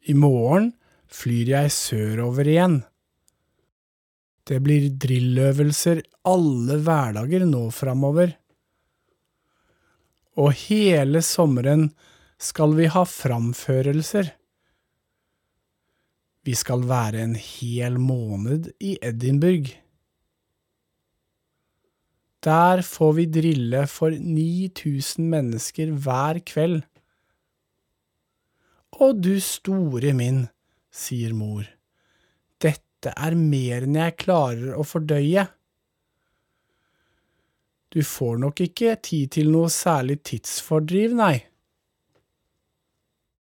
I morgen flyr jeg sørover igjen. Det blir drilløvelser alle hverdager nå fremover. Og hele sommeren skal vi ha framførelser. Vi skal være en hel måned i Edinburgh. Der får vi drille for 9000 mennesker hver kveld. Å, du store min, sier mor. Dette mer enn jeg klarer å fordøye. Du får nok ikke tid til noe særlig tidsfordriv, nei.